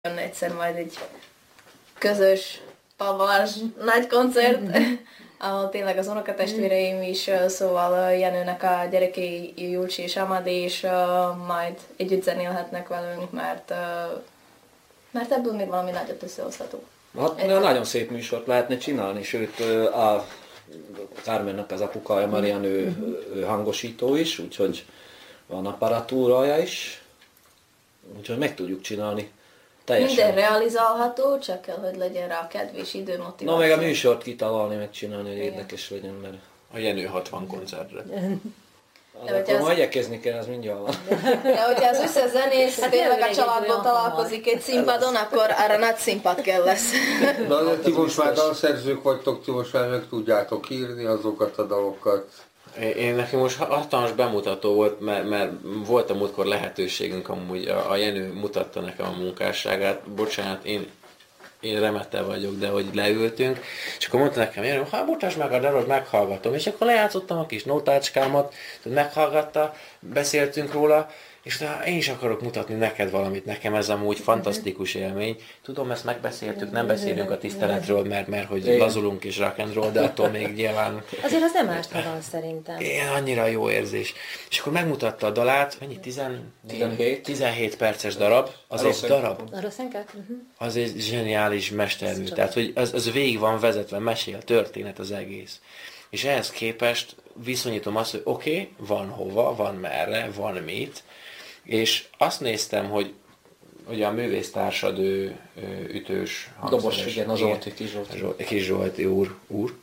egyszer majd egy közös pavalás nagy koncert, ahol tényleg az unokatestvéreim is, szóval Jenőnek a gyerekei, Júlcsi és Amadi is majd együtt zenélhetnek velünk, mert ebből még valami nagyot összehozhatunk. Hát nagyon szép műsort lehetne csinálni, sőt a Carmennek az apukája, Marian, ő hangosító is, úgyhogy van apparatúrája is, úgyhogy meg tudjuk csinálni. Teljesen. Minden realizálható, csak kell, hogy legyen rá kedv és idő, motiváció. Na, meg a műsort kitalálni, megcsinálni, hogy érdekes legyen, mert... A Jenő 60 koncertre. Akkor majd igyekezni kell, az mindjárt van. De hogyha az összes zenész tényleg a családból találkozik egy színpadon, akkor arra nagy színpad kell lesz. Na, ti most már dalszerzők vagytok, ti most már meg tudjátok írni azokat a dalokat. Én nekem most hatalmas bemutató volt, mert volt a múltkor lehetőségünk, amúgy a Jenő mutatta nekem a munkásságát. Bocsánat, én remete vagyok, de hogy leültünk, és akkor mondta nekem, Jenő, bocsáss meg a dalot, meghallgatom. És akkor lejátszottam a kis nótácskámat, meghallgatta, beszéltünk róla, és utána én is akarok mutatni neked valamit, nekem ez amúgy fantasztikus élmény. Tudom, ezt megbeszéltük, nem beszélünk a tiszteletről, mert hogy lazulunk és rock and roll, de attól még nyilván... Azért az nem ástva van szerintem. Igen, annyira jó érzés. És akkor megmutatta a dalát, mennyi? 17 perces darab. Az egy darab. Az egy zseniális mestermű. Tehát, hogy az végig van vezetve, mesél, történet az egész. És ehhez képest viszonyítom azt, hogy oké, van hova, van merre, van mit, és azt néztem, hogy a művésztársad ütős Dobos, igen, az Zsolti, Kis Zsolti úr.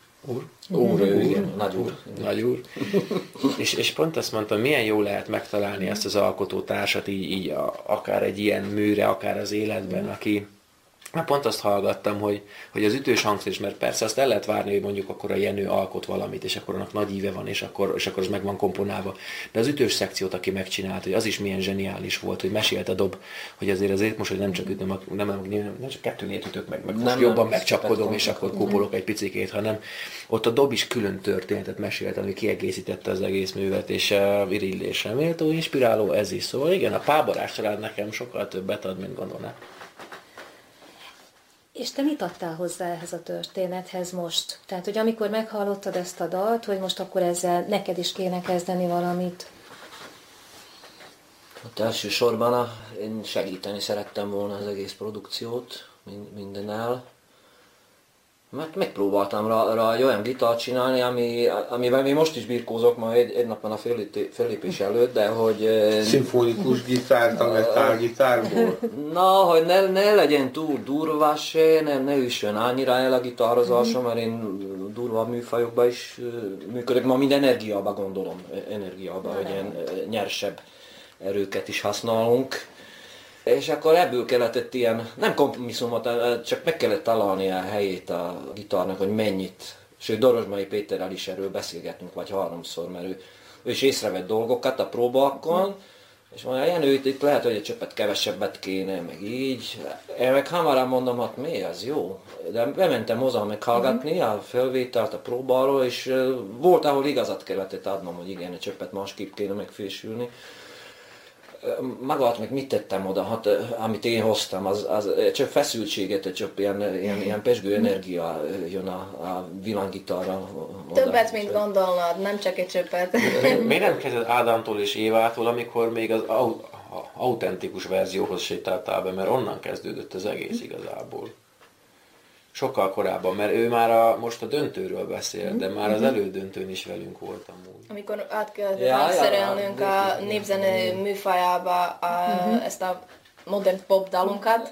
Nagy úr. És pont azt mondtam, milyen jó lehet megtalálni ezt az alkotótársat így akár egy ilyen műre, akár az életben, aki... Pont azt hallgattam, hogy az ütős hangszerés, mert persze azt el lehet várni, hogy mondjuk akkor a Jenő alkot valamit, és akkor annak nagy íve van, és akkor az meg van komponálva. De az ütős szekciót, aki megcsinált, hogy az is milyen zseniális volt, hogy mesélt a dob, hogy azért most, hogy nem csak ütöm, nem csak kettőnél ütök meg most jobban megcsapkodom, és akkor kópolok egy picikét, hanem ott a dob is külön történetet mesélt, ami kiegészítette az egész művet, és irigylésre méltó, inspiráló ez is. Szóval igen, a Páborás család nekem sokkal többet ad, mint gondolná. És te mit adtál hozzá ehhez a történethez most? Tehát, hogy amikor meghallottad ezt a dalt, hogy most akkor ezzel neked is kéne kezdeni valamit? Hát elsősorban én segíteni szerettem volna az egész produkciót, mindennel. Mert megpróbáltam rá egy olyan gitárt csinálni, amivel még most is birkózok majd egy napon a fellépés előtt, de hogy... Szimfonikus gitárt, a metálgitárból? Na, hogy ne legyen túl durva se, ne üssön annyira el a gitározásom, mert én durva műfajokban is működök, ma mind energiába gondolom, hogy ilyen nyersebb erőket is használunk. És akkor ebből kellett ilyen, nem kompromisszumot, csak meg kellett találni a helyét a gitárnak, hogy mennyit. Sőt, Dorozsmai Péterrel is erről beszélgettünk, vagy 3-szor, mert ő is észrevett dolgokat a próbákon, és mondja, Jenő, itt lehet, hogy egy csöppet kevesebbet kéne, meg így. Én meg hamarabb mondom, hát mi az jó? De bementem hozzá meghallgatni a felvételt a próbáról, és volt, ahol igazat kellett adnom, hogy igen, egy csöppet másképp kéne megfésülni. Magát meg mit tettem oda, hát, amit én hoztam, az csak feszültséget, csak ilyen pezsgő energia jön a villanygitarra. Többet, mint gondolnod, nem csak egy csöppet. Miért nem kezded Ádámtól és Évától, amikor még az autentikus verzióhoz sétáltál be, mert onnan kezdődött az egész igazából. Sokkal korábban, mert ő már most a döntőről beszél, de már az elődöntőn is velünk volt amúgy. Amikor át kellett hangszerelnünk a népzene műfajába ezt a modern pop dalunkat,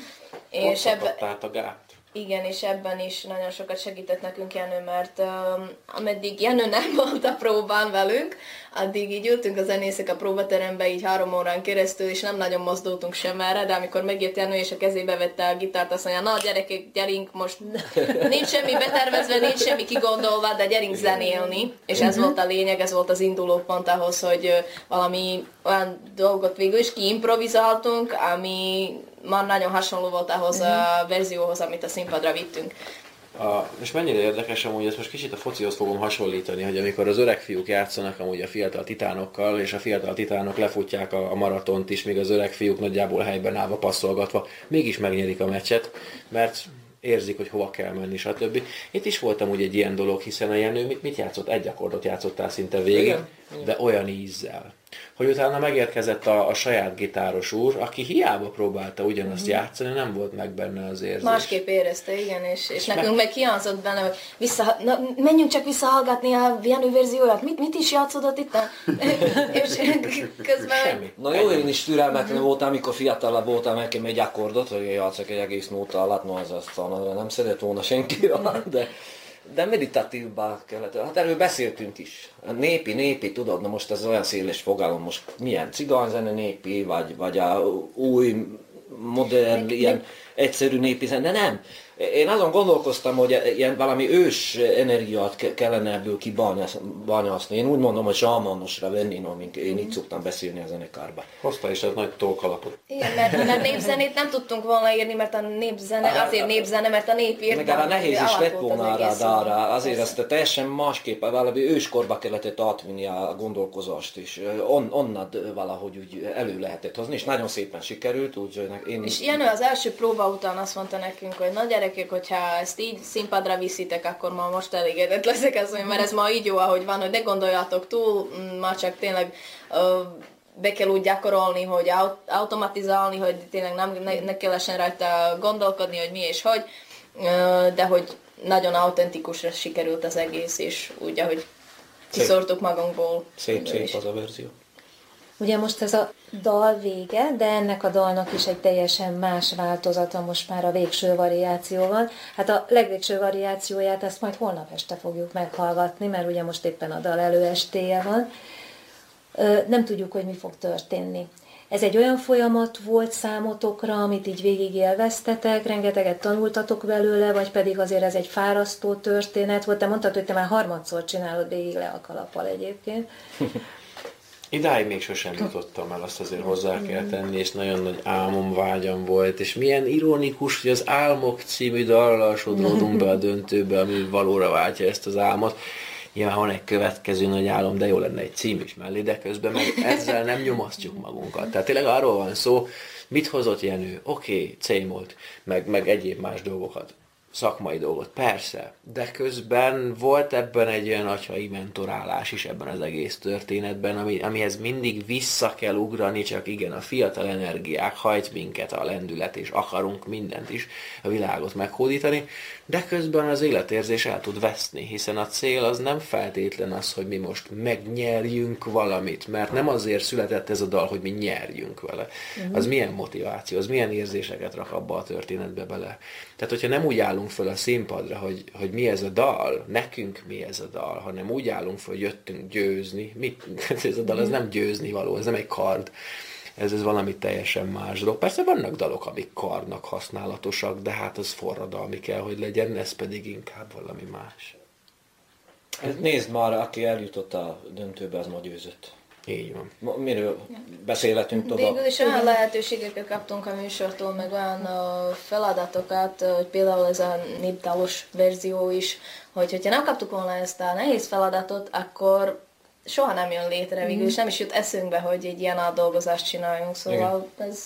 és a gát. Igen, és ebben is nagyon sokat segített nekünk Jenő, mert ameddig Jenő nem volt a próbán velünk, addig így ültünk a zenészek a próbaterembe így 3 órán keresztül, és nem nagyon mozdultunk sem erre, de amikor megjött Jenő és a kezébe vette a gitárt, azt mondja, na gyerekek, gyerünk, most nincs semmi betervezve, nincs semmi kigondolva, de gyerünk zenélni. És ez volt a lényeg, ez volt az indulópont ahhoz, hogy valami olyan dolgot végül is kiimprovizáltunk, ami már nagyon hasonló volt ahhoz a verzióhoz, amit a színpadra vittünk. És mennyire érdekes amúgy, ezt most kicsit a focihoz fogom hasonlítani, hogy amikor az öreg fiúk játszanak amúgy a fiatal titánokkal, és a fiatal titánok lefutják a maratont is, míg az öreg fiúk nagyjából helyben állva passzolgatva, mégis megnyerik a meccset, mert érzik, hogy hova kell menni, stb. Itt is voltam úgy egy ilyen dolog, hiszen a Jenő mit játszott? Egy akkordot játszottál szinte végig, igen. De olyan ízzel. Hogy utána megérkezett a saját gitáros úr, aki hiába próbálta ugyanazt játszani, nem volt meg benne az érzés. Másképp érezte, igen, és nekünk meg hiányzott benne, hogy menjünk csak visszahallgatni a Jenő verzióját, mit is játszodott itt? És közben... Semmi. Na jó, én is türelmetlen voltam, amikor fiatalabb voltam, nekem egy akkordot, hogy játszak egy egész nóta alatt, no az aztán nem szedett volna senki, de meditatívabbá kellett. Hát erről beszéltünk is. Népi, tudod, na most ez olyan széles fogalom, most milyen cigányzene népi, vagy a új, modern, ilyen egyszerű népi zene, de nem. Én azon gondolkoztam, hogy ilyen valami ős energiát kellene ebből kibányászni. Én úgy mondom, hogy zsámanosra venni, mint én így szoktam beszélni a zenekárban. Hozta is egy nagy tolkalapot. Igen, mert népzenét nem tudtunk volna írni, mert a népzene, azért népzene, mert a nép írt. Meg arra nehéz is lett volna arra, azért ezt teljesen másképp, valami őskorba kellett átvinni a gondolkozást, és onnad valahogy úgy elő lehetett hozni, és nagyon szépen sikerült, úgyhogy én... És Jenő az első próba után azt mondta nekünk, hogy na gyerekek, hogyha ezt így színpadra viszitek, akkor ma most elégedett leszek, mert ez ma így jó, ahogy van, hogy ne gondoljatok túl, már csak tényleg be kell úgy gyakorolni, hogy automatizálni, hogy tényleg ne kellesen rajta gondolkodni, hogy mi és hogy, de hogy nagyon autentikusra sikerült az egész, és úgy, ahogy kiszórtuk magunkból. Szép az a verzió. Ugye most ez a dal vége, de ennek a dalnak is egy teljesen más változata most már a végső variációval. Hát a legvégső variációját ezt majd holnap este fogjuk meghallgatni, mert ugye most éppen a dal előestéje van. Nem tudjuk, hogy mi fog történni. Ez egy olyan folyamat volt számotokra, amit így végig élveztetek, rengeteget tanultatok belőle, vagy pedig azért ez egy fárasztó történet volt? Te mondtad, hogy te már harmadszor csinálod végig le a kalappal egyébként. Idáig még sosem jutottam el, azt azért hozzá kell tenni, és nagyon nagy álmom, vágyam volt, és milyen ironikus, hogy az Álmok című dallal sodródunk be a döntőbe, ami valóra váltja ezt az álmot. Nyilván van egy következő nagy álom, de jó lenne egy cím is mellé, de közben meg ezzel nem nyomasztjuk magunkat. Tehát tényleg arról van szó, mit hozott Jenő? Oké, C-molt, meg egyéb más dolgokat. Szakmai dolgot, persze, de közben volt ebben egy olyan atyai mentorálás is ebben az egész történetben, amihez mindig vissza kell ugrani, csak igen, a fiatal energiák hajt minket a lendület, és akarunk mindent is, a világot meghódítani, de közben az életérzés el tud veszni, hiszen a cél az nem feltétlen az, hogy mi most megnyerjünk valamit, mert nem azért született ez a dal, hogy mi nyerjünk vele. Az milyen motiváció, az milyen érzéseket rak abba a történetbe bele. Tehát, hogyha nem úgy állunk föl a színpadra, hogy mi ez a dal, nekünk mi ez a dal, hanem úgy állunk föl, hogy jöttünk győzni. Ez a dal, ez nem győzni való, ez nem egy kard. Ez valami teljesen más dolog. Persze vannak dalok, amik kardnak használatosak, de hát az forradalmi kell, hogy legyen, ez pedig inkább valami más. Nézd már, aki eljutott a döntőbe, az ma győzött. Így van. Miről beszélhetünk tovább? Végül is olyan lehetőségeket kaptunk a műsortól, meg olyan feladatokat, hogy például ez a népdalos verzió is, hogy hogyha nem kaptuk volna ezt a nehéz feladatot, akkor soha nem jön létre végül, és nem is jut eszünkbe, hogy egy ilyen átdolgozást csináljunk, szóval ez...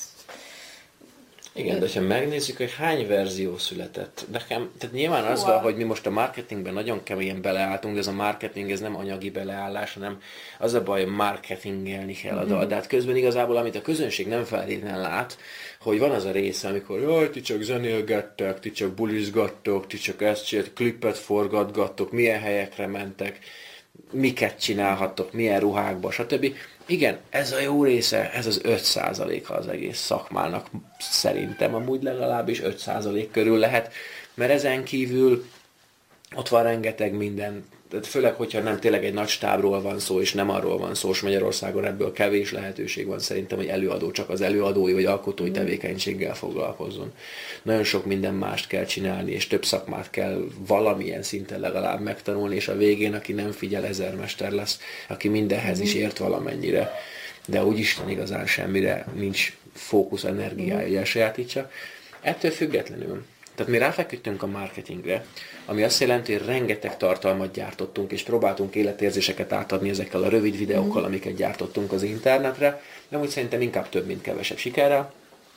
Igen, de ha megnézzük, hogy hány verzió született. Nekem, tehát nyilván az van, hogy mi most a marketingben nagyon keményen beleálltunk, de ez a marketing, ez nem anyagi beleállás, hanem az a baj, hogy marketingelni kell a dal. De hát közben igazából, amit a közönség nem feltétlenül lát, hogy van az a része, amikor jaj, ti csak zenélgettek, ti csak bulizgattok, ti csak ezt csinált, klipet forgatgattok, milyen helyekre mentek, miket csinálhattok, milyen ruhákba, stb. Igen, ez a jó része, ez az 5%-a az egész szakmának szerintem, amúgy legalábbis 5% körül lehet, mert ezen kívül ott van rengeteg minden, főleg, hogyha nem tényleg egy nagy stábról van szó, és nem arról van szó, és Magyarországon ebből kevés lehetőség van szerintem, hogy előadó csak az előadói vagy alkotói tevékenységgel foglalkozzon. Nagyon sok minden mást kell csinálni, és több szakmát kell valamilyen szinten legalább megtanulni, és a végén, aki nem figyel, ezermester lesz, aki mindenhez is ért valamennyire, de úgyisten igazán semmire nincs fókusz, energiája, hogy elsajátítsa. Ettől függetlenül Tehát mi ráfeküdtünk a marketingre, ami azt jelenti, hogy rengeteg tartalmat gyártottunk, és próbáltunk életérzéseket átadni ezekkel a rövid videókkal, amiket gyártottunk az internetre, de úgy szerintem inkább több, mint kevesebb sikerrel.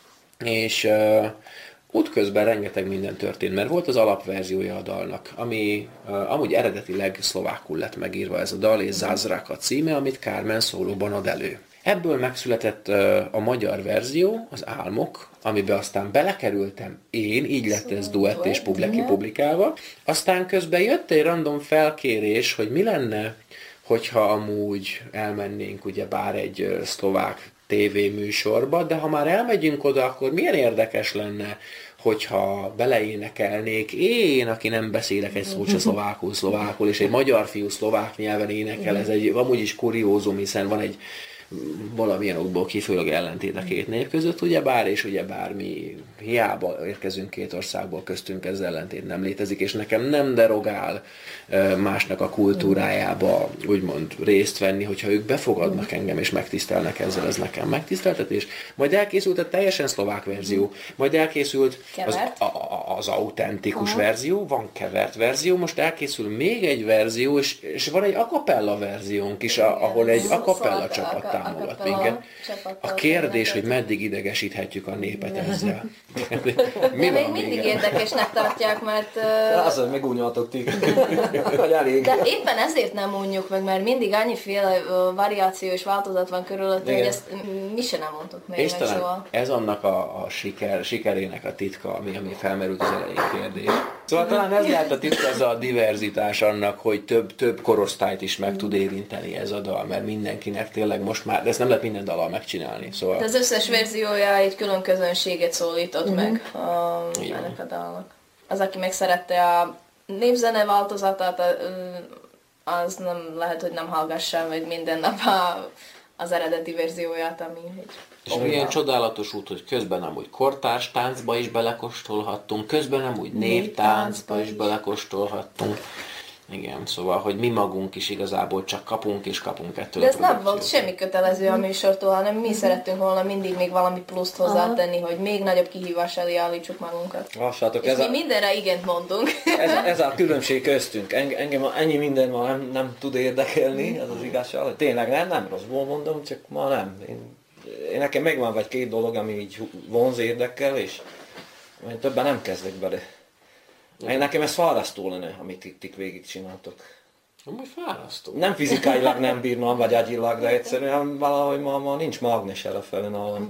És útközben rengeteg minden történt, mert volt az alapverziója a dalnak, ami amúgy eredetileg szlovákul lett megírva ez a dal, és Zázrak a címe, amit Carmen szólóban ad elő. Ebből megszületett a magyar verzió, az Álmok, amiben aztán belekerültem én, így lett ez duett és publikálva. Aztán közben jött egy random felkérés, hogy mi lenne, hogyha amúgy elmennénk ugye bár egy szlovák tévéműsorba, de ha már elmegyünk oda, akkor milyen érdekes lenne, hogyha beleénekelnék én, aki nem beszélek egy szót se szlovákul, és egy magyar fiú szlovák nyelven énekel, ez egy amúgy is kuriózum, hiszen van egy valamilyen okból kifolyólag ellentét a két nép között, ugyebár, és ugyebár mi hiába érkezünk két országból, köztünk ez ellentét nem létezik, és nekem nem derogál másnak a kultúrájába úgymond részt venni, hogyha ők befogadnak engem és megtisztelnek ezzel, ez nekem megtiszteltetés. Majd elkészült a teljesen szlovák verzió, majd elkészült az autentikus verzió, van kevert verzió, most elkészül még egy verzió, és van egy a cappella verziónk is, ahol egy a cappella csapat támogat minket. A kérdés, hogy meddig idegesíthetjük a népet ezzel. Mi még mindig érdekesnek tartják, mert... Az, hogy megúnyoltok ti. Vagy elég. De éppen ezért nem unjuk meg, mert mindig annyiféle variáció és változat van körülött, hogy ezt mi se nem mondtuk még és meg, talán szóval. ez annak a sikerének a titka, ami felmerült az elején kérdés. Szóval talán ez lehet a titka, ez a diverzitás annak, hogy több korosztályt is meg tud érinteni ez a dal, mert mindenkinek tényleg most már, de ezt nem lehet minden dallal megcsinálni. Szóval... De az összes verziója egy külön közönséget szólított meg ennek a dalnak. Az, aki megszerette a népzene változatát, az nem lehet, hogy nem hallgassa meg minden nap az eredeti verzióját, ami egy... És ilyen csodálatos út, hogy közben amúgy kortárs táncba is belekóstolhattunk, közben amúgy néptáncba is belekóstolhattunk. Igen, szóval, hogy mi magunk is igazából csak kapunk ettől. De ez nem volt semmi kötelező a műsortól, hanem mi szerettünk volna mindig még valami pluszt hozzátenni, hogy még nagyobb kihívás elé állítsuk magunkat. Lássátok, és mi mindenre igent mondunk. Ez a különbség köztünk. Engem ennyi minden ma nem tud érdekelni, ez az igazság. Tényleg nem rosszból mondom, csak ma nem. Én nekem megvan vagy két dolog, ami így vonz érdekel, és én többen nem kezdek bele. Nekem ez fárasztó lenne, amit itt végigcsináltok. Amúgy fárasztó. Nem fizikailag nem bírnám, vagy agyilag, de egyszerűen valahogy ma nincs mágnes errefelé nálam.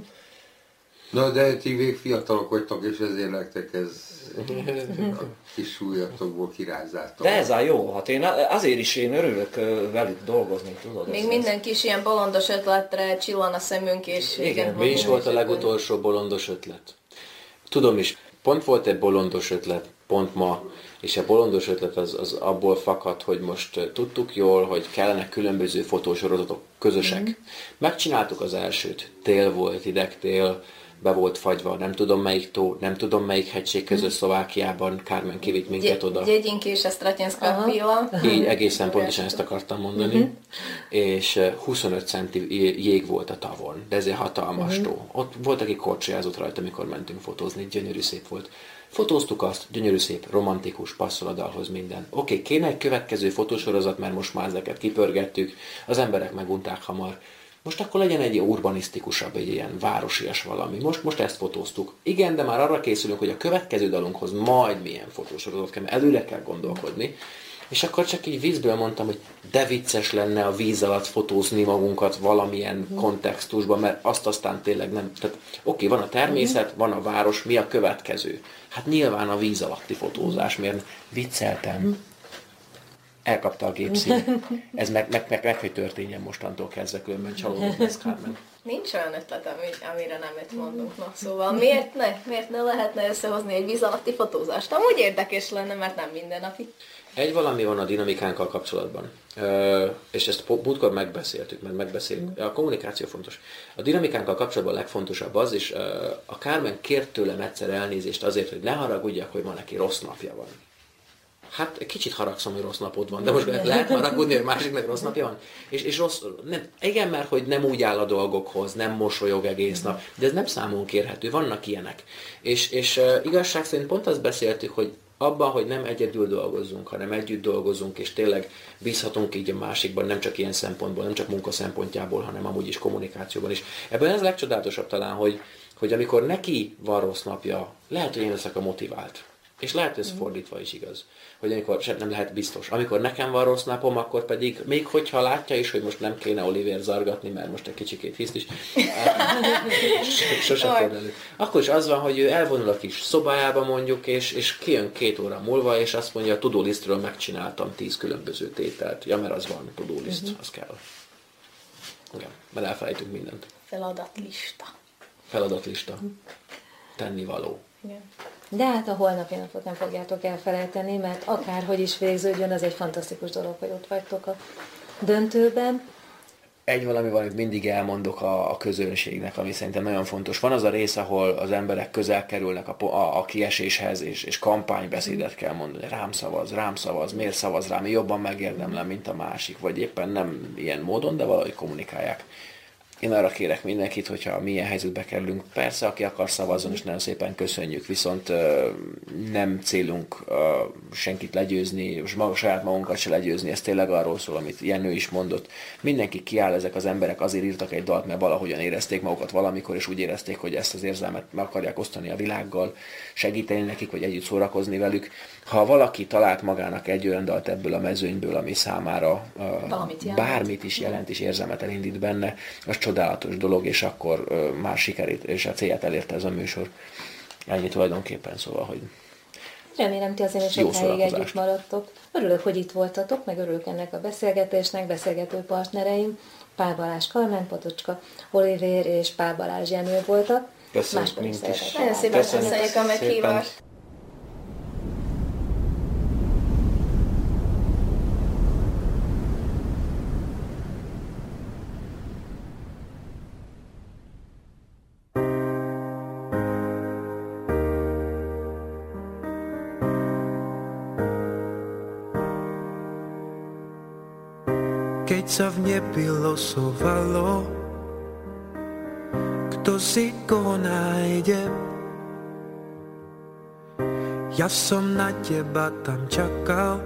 Na de ti még fiatalok vagytok, és ezért nektek ez a kis súlyatokból kirázzátok. De ez a jó, hát én azért is én örülök velük dolgozni, tudod. Még minden kis ilyen bolondos ötletre csillan a szemünk, és igen. Mi is volt a legutolsó bolondos ötlet? Tudom is, pont volt egy bolondos ötlet, pont ma, és a bolondos ötlet az abból fakad, hogy most tudtuk jól, hogy kellene különböző fotósorozatok közösek. Megcsináltuk az elsőt, tél volt, idegtél, be volt fagyva, nem tudom melyik tó, nem tudom melyik hegység között Szlovákiában, Carmen kivitt minket oda. Gyegyink és a Stratinska villa. Így egészen pontosan ezt akartam mondani. És 25 centi jég volt a tavon, de ez egy hatalmas tó. Ott volt, aki korcsolyázott rajta, amikor mentünk fotózni, gyönyörű szép volt. Fotóztuk azt, gyönyörű szép, romantikus, passzol a dalhoz minden. Oké, kéne egy következő fotósorozat, mert most már ezeket kipörgettük, az emberek megunták hamar. Most akkor legyen egy urbanisztikusabb, egy ilyen városias valami. Most ezt fotóztuk. Igen, de már arra készülünk, hogy a következő dalunkhoz majd milyen fotósorozat kell, mert előre kell gondolkodni. És akkor csak így vízből mondtam, hogy de vicces lenne a víz alatt fotózni magunkat valamilyen kontextusban, mert azt aztán tényleg nem... Tehát oké, van a természet, van a város, mi a következő? Hát nyilván a víz alatti fotózás, mert vicceltem. Elkapta a gépszín. Ez meg hogy történjen mostantól kezdve, különben csalódott lesz Carmen. Nincs olyan ötlet, amire nem itt mondunk. Na, szóval miért ne lehetne összehozni egy víz alatti fotózást? Amúgy érdekes lenne, mert nem mindennapi. Egy valami van a dinamikánkkal kapcsolatban, és ezt múltkor megbeszéltük, mert megbeszélünk. A kommunikáció fontos. A dinamikánkkal kapcsolatban a legfontosabb az, és a Carmen kért tőlem egyszer elnézést azért, hogy ne haragudjak, hogy ma neki rossz napja van. Hát kicsit haragszom, hogy rossz napod van, de most lehet haragudni, hogy másiknak rossz napja van. És rossz, nem, igen, mert hogy nem úgy áll a dolgokhoz, nem mosolyog egész nap, de ez nem számon kérhető, vannak ilyenek. És igazság szerint pont azt beszéltük, hogy abban, hogy nem egyedül dolgozzunk, hanem együtt dolgozunk, és tényleg bízhatunk így a másikban, nem csak ilyen szempontból, nem csak munka szempontjából, hanem amúgy is kommunikációban is. Ebben ez a legcsodálatosabb talán, hogy amikor neki van rossz napja, lehet, hogy én leszek a motivált. És lehet, hogy ez fordítva is igaz. Hogy amikor, nem lehet biztos. Amikor nekem van rossz napom, akkor pedig, még hogyha látja is, hogy most nem kéne Oliver zargatni, mert most egy kicsikét hiszt is, sose fordul elő. Akkor is az van, hogy ő elvonul a kis szobájába mondjuk, és kijön 2 óra múlva, és azt mondja, a to-do listről megcsináltam 10 különböző tételt. Ja, mert az van, to-do list, az kell. Igen, mert elfelejtünk mindent. Feladatlista. Tennivaló. Igen. De hát a holnapi napot nem fogjátok elfelejteni, mert akárhogy is végződjön, az egy fantasztikus dolog, hogy ott vagytok a döntőben. Egy valami van, amit mindig elmondok a közönségnek, ami szerintem nagyon fontos. Van az a rész, ahol az emberek közel kerülnek a kieséshez, és kampánybeszédet kell mondani. Rám szavaz, miért szavaz rám, jobban megérdemlem, mint a másik, vagy éppen nem ilyen módon, de valahogy kommunikálják. Én arra kérek mindenkit, hogyha milyen helyzetbe kerülünk, persze, aki akar szavazzon, és nagyon szépen köszönjük, viszont nem célunk senkit legyőzni, és saját magunkat se legyőzni, ez tényleg arról szól, amit Jenő is mondott. Mindenki kiáll, ezek az emberek azért írtak egy dalt, mert valahogyan érezték magukat valamikor, és úgy érezték, hogy ezt az érzelmet meg akarják osztani a világgal, segíteni nekik, vagy együtt szórakozni velük. Ha valaki talált magának egy olyan dalt ebből a mezőnyből, ami számára bármit is jelent, és érzelmet elindít benne, az csodálatos dolog, és akkor már sikerét és a célját elérte ez a műsor. Ennyi tulajdonképpen, szóval, hogy Remélem, ti azért is sokáig együtt maradtok. Örülök, hogy itt voltatok, meg örülök ennek a beszélgetésnek, beszélgető partnereim. Pál Balázs Karmen, Potocska Olivér és Pál Balázs Jenő voltak. Köszönjük, mint is. Nagyon szépen köszönjük a meghívást. Keď sa v nebi losovalo, kto si koho nájde, ja som na teba tam čakal,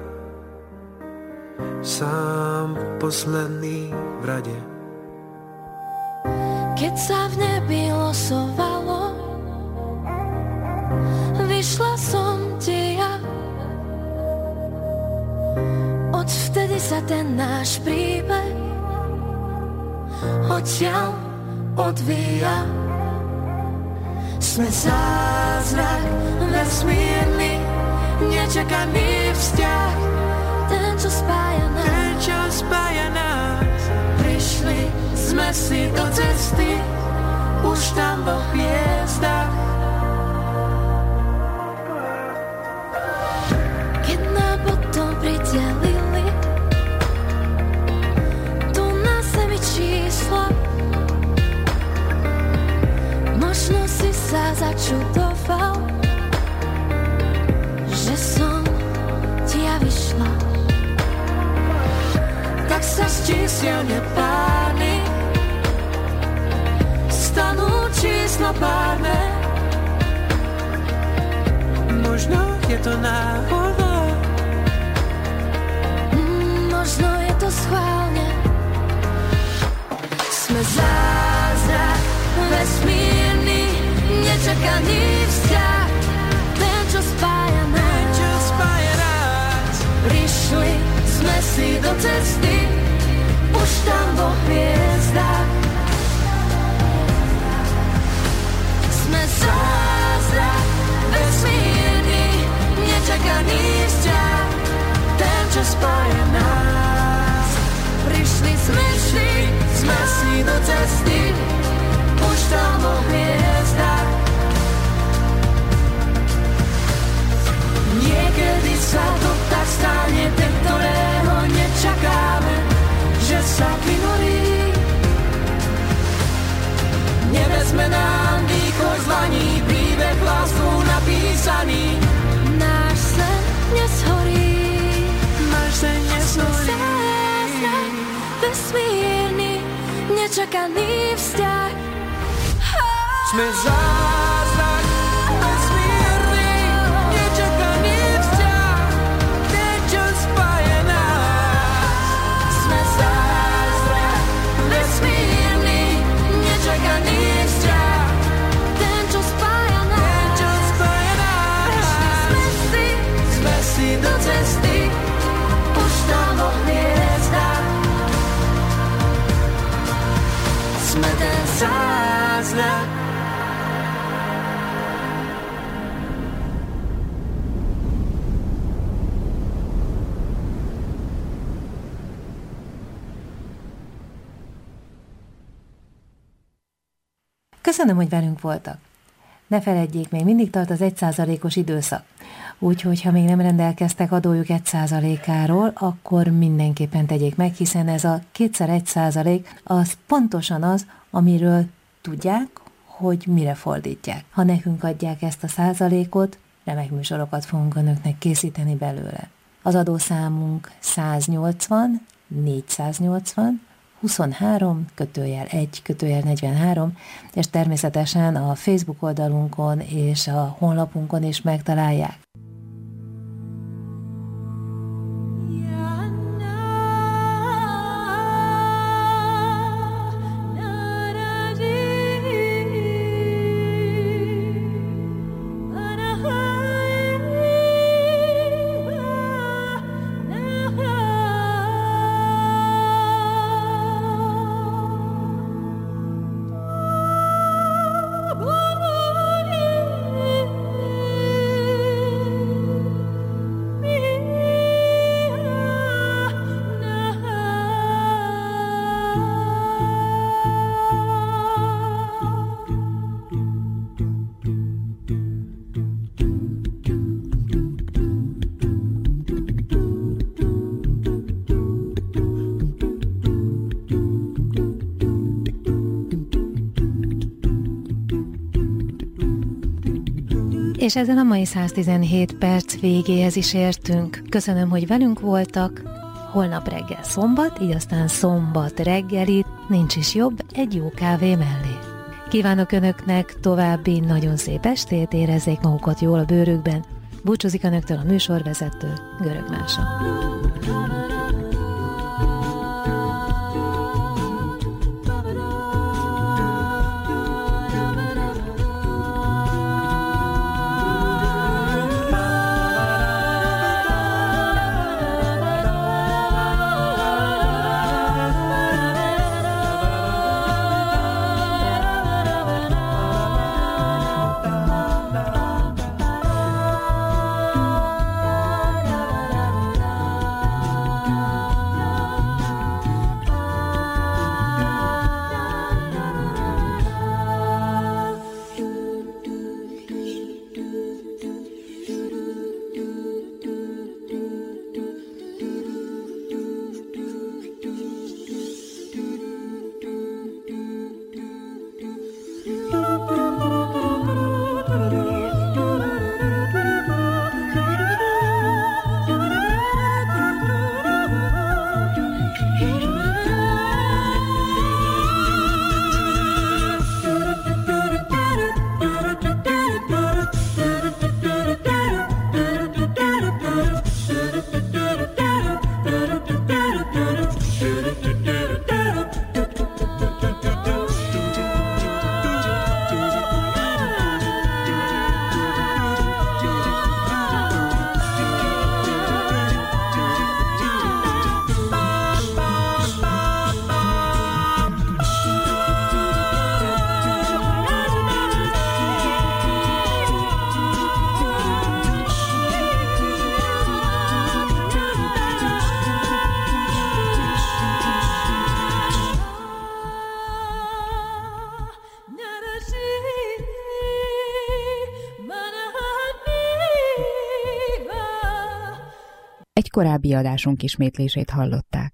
sám posledný v rade. Keď sa v nebi losovalo, vyšla som ti ja. Odvtedy sa ten náš príbeh odtiaľ odvíja. Sme zázrak vesmírny, nečakaný vzťah, ten, čo spája nás. Prišli sme si do cesty, už tam vo hviezdach. Keď nám potom pridelili tu na zemi čísla, možno si sa začudoval, že som ti ja vyšla. Tak sa z čísiel nepárny stanú čísla párne. Možno je to náhoda, možno je to schválne. Sme zázrak vesmírny, nečakaný vzťah, ten, čo spája nás. Prišli sme si do cesty, už tam vo hviezdach. Sme zázrak vesmírny, nečakaný vzťah, ten, čo spája nás. Prišli sme si do cesty, už tam vo hviezdach. Niekedy sa to tak stane, ten, ktorého nečakáme, že sa vynorí. Nevezme nám východ z dlaní, príbeh láskou napísaný. Náš sen neshorí. nečakaný vzťah. Sme zázrak, vesmírny, nečakaný vzťah, ten, čo spája nás. Sme zázrak, vesmírny, nečakaný vzťah, ten, čo spája nás. Sme si do cesty, už tam vo hviezdách. Sme ten zázrak. Köszönöm, hogy velünk voltak. Ne feledjék, még mindig tart az 1%-os időszak. Úgyhogy, ha még nem rendelkeztek adójuk 1%-áról, akkor mindenképpen tegyék meg, hiszen ez a 2x1% az pontosan az, amiről tudják, hogy mire fordítják. Ha nekünk adják ezt a százalékot, remek műsorokat fogunk önöknek készíteni belőle. Az adószámunk 180 480 23-1-43, és természetesen a Facebook oldalunkon és a honlapunkon is megtalálják. És ezzel a mai 117 perc végéhez is értünk. Köszönöm, hogy velünk voltak. Holnap reggel szombat, így aztán szombat reggeli, nincs is jobb egy jó kávé mellé. Kívánok önöknek további nagyon szép estét, érezzék magukat jól a bőrükben. Búcsúzik önöktől a műsorvezető, Görög Mása. Korábbi adásunk ismétlését hallották.